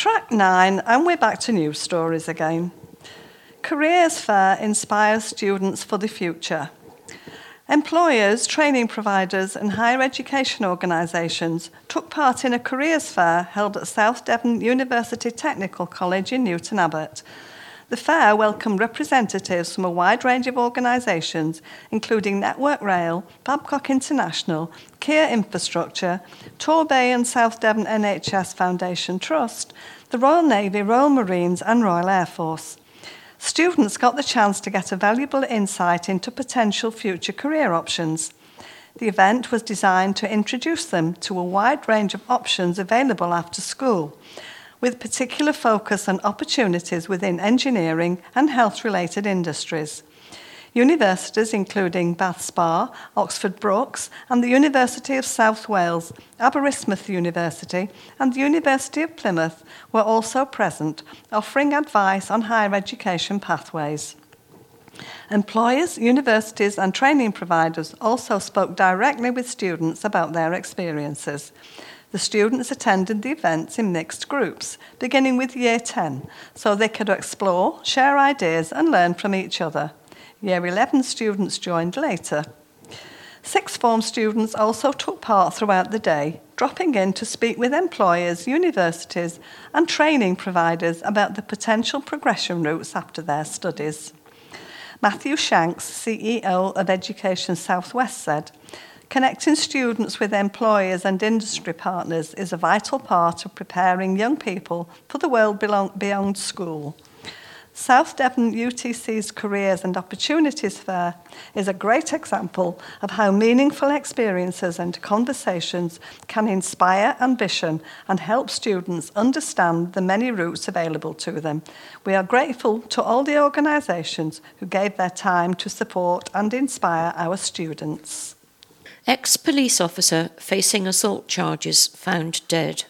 Track 9, and we're back to news stories again. Careers Fair inspires students for the future. Employers, training providers and higher education organisations took part in a careers fair held at South Devon University Technical College in Newton Abbot. The fair welcomed representatives from a wide range of organisations, including Network Rail, Babcock International, Kia Infrastructure, Torbay and South Devon NHS Foundation Trust, the Royal Navy, Royal Marines and Royal Air Force. Students got the chance to get a valuable insight into potential future career options. The event was designed to introduce them to a wide range of options available after school, with particular focus on opportunities within engineering and health-related industries. Universities including Bath Spa, Oxford Brookes and the University of South Wales, Aberystwyth University and the University of Plymouth were also present, offering advice on higher education pathways. Employers, universities and training providers also spoke directly with students about their experiences. The students attended the events in mixed groups, beginning with Year 10, so they could explore, share ideas and learn from each other. Year 11 students joined later. Sixth form students also took part throughout the day, dropping in to speak with employers, universities and training providers about the potential progression routes after their studies. Matthew Shanks, CEO of Education Southwest, said, "Connecting students with employers and industry partners is a vital part of preparing young people for the world beyond school." South Devon UTC's Careers and Opportunities Fair is a great example of how meaningful experiences and conversations can inspire ambition and help students understand the many routes available to them. We are grateful to all the organisations who gave their time to support and inspire our students. Ex-police officer facing assault charges found dead.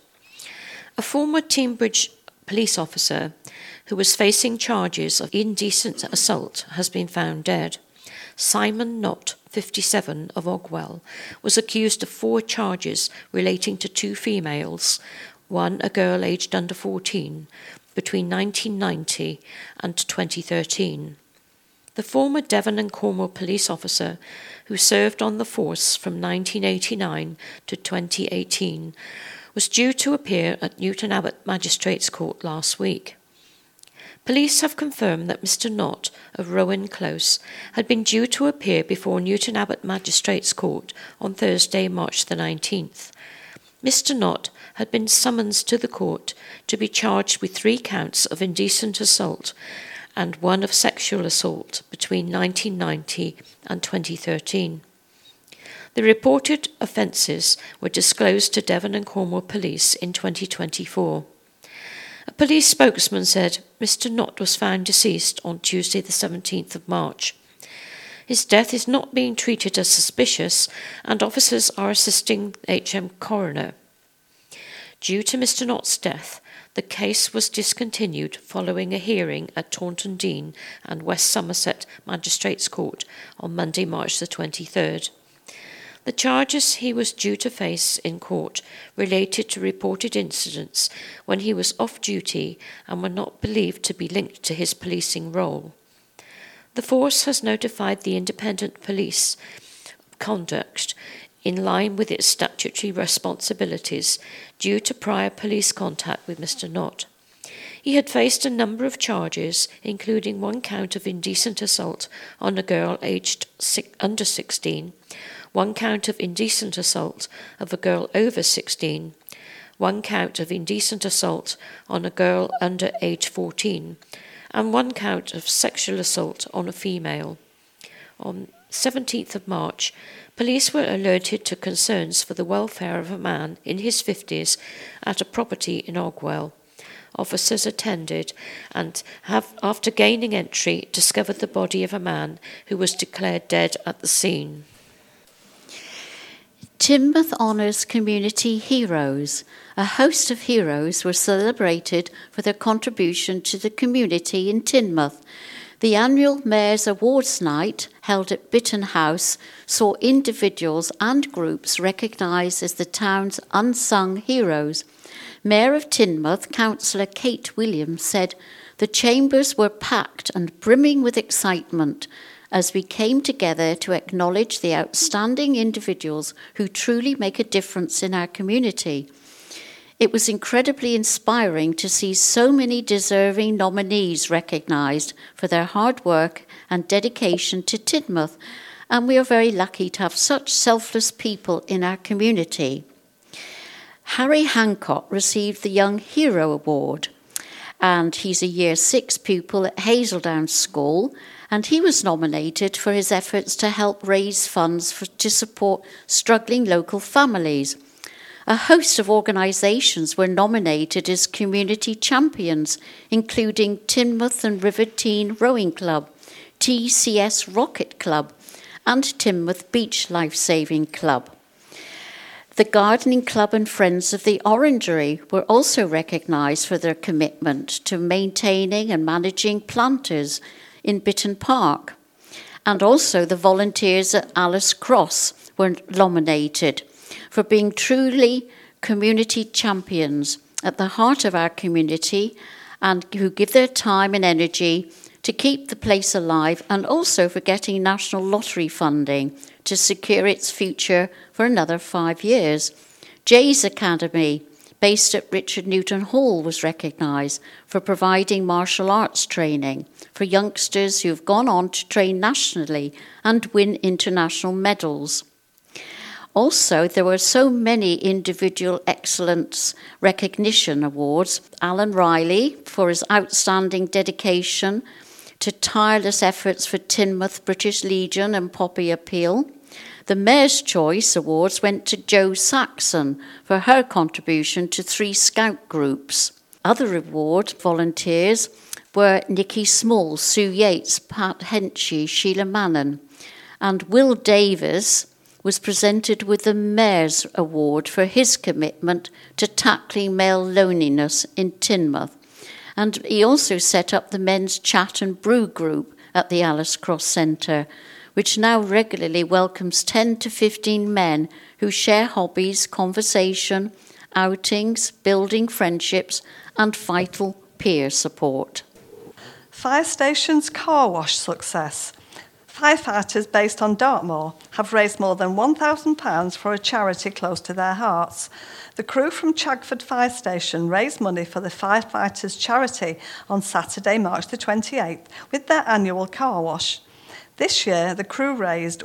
A former Teignbridge police officer who was facing charges of indecent assault has been found dead. Simon Knott, 57, of Ogwell, was accused of 4 charges relating to 2 females, one a girl aged under 14, between 1990 and 2013. The former Devon and Cornwall police officer, who served on the force from 1989 to 2018, was due to appear at Newton Abbot Magistrates Court last week. Police have confirmed that Mr. Knott of Rowan Close had been due to appear before Newton Abbot Magistrates Court on Thursday, March the 19th. Mr. Knott had been summoned to the court to be charged with 3 counts of indecent assault and 1 of sexual assault between 1990 and 2013. The reported offences were disclosed to Devon and Cornwall Police in 2024. A police spokesman said Mr. Knott was found deceased on Tuesday the 17th of March. His death is not being treated as suspicious and officers are assisting HM Coroner. Due to Mr. Knott's death, the case was discontinued following a hearing at Taunton Deane and West Somerset Magistrates Court on Monday, March the 23rd. The charges he was due to face in court related to reported incidents when he was off duty and were not believed to be linked to his policing role. The force has notified the Independent Police conduct in line with its statutory responsibilities due to prior police contact with Mr. Knott. He had faced a number of charges, including 1 count of indecent assault on a girl aged under 16, 1 count of indecent assault of a girl over 16, 1 count of indecent assault on a girl under age 14, and 1 count of sexual assault on a female. On 17th of March, police were alerted to concerns for the welfare of a man in his 50s at a property in Ogwell. Officers attended and have, after gaining entry, discovered the body of a man who was declared dead at the scene. Teignmouth honours community heroes. A host of heroes were celebrated for their contribution to the community in Teignmouth. The annual Mayor's Awards Night, held at Bitton House, saw individuals and groups recognised as the town's unsung heroes. Mayor of Teignmouth, Councillor Kate Williams, said, "The chambers were packed and brimming with excitement as we came together to acknowledge the outstanding individuals who truly make a difference in our community. It was incredibly inspiring to see so many deserving nominees recognised for their hard work and dedication to Teignmouth, and we are very lucky to have such selfless people in our community." Harry Hancock received the Young Hero Award, and he's a Year 6 pupil at Hazeldown School, and he was nominated for his efforts to help raise funds to support struggling local families. A host of organisations were nominated as community champions, including Teignmouth and Riverteen Rowing Club, TCS Rocket Club, and Teignmouth Beach Lifesaving Club. The Gardening Club and Friends of the Orangery were also recognised for their commitment to maintaining and managing planters in Bitton Park. And also the volunteers at Alice Cross were nominated for being truly community champions at the heart of our community and who give their time and energy to keep the place alive, and also for getting National Lottery funding to secure its future for another 5 years. Jay's Academy, based at Richard Newton Hall, was recognised for providing martial arts training for youngsters who have gone on to train nationally and win international medals. Also, there were so many individual excellence recognition awards. Alan Riley for his outstanding dedication to tireless efforts for Teignmouth, British Legion and Poppy Appeal. The Mayor's Choice Awards went to Jo Saxon for her contribution to 3 Scout groups. Other award volunteers were Nikki Small, Sue Yates, Pat Henchy, Sheila Mannon, and Will Davis was presented with the Mayor's Award for his commitment to tackling male loneliness in Teignmouth. And he also set up the Men's Chat and Brew group at the Alice Cross Centre, which now regularly welcomes 10 to 15 men who share hobbies, conversation, outings, building friendships, and vital peer support. Fire Station's car wash success. Firefighters based on Dartmoor have raised more than £1,000 for a charity close to their hearts. The crew from Chagford Fire Station raised money for the Firefighters charity on Saturday, March the 28th, with their annual car wash. This year, the crew raised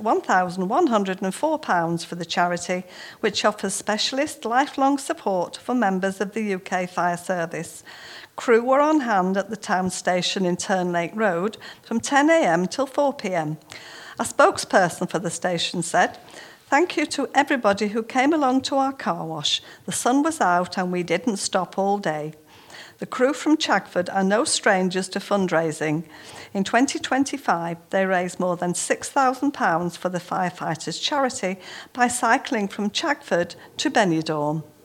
£1,104 for the charity, which offers specialist lifelong support for members of the UK Fire Service. Crew were on hand at the town station in Turnlake Road from 10 a.m. till 4 p.m. A spokesperson for the station said, "Thank you to everybody who came along to our car wash. The sun was out and we didn't stop all day." The crew from Chagford are no strangers to fundraising. In 2025, they raised more than £6,000 for the Firefighters charity by cycling from Chagford to Benidorm.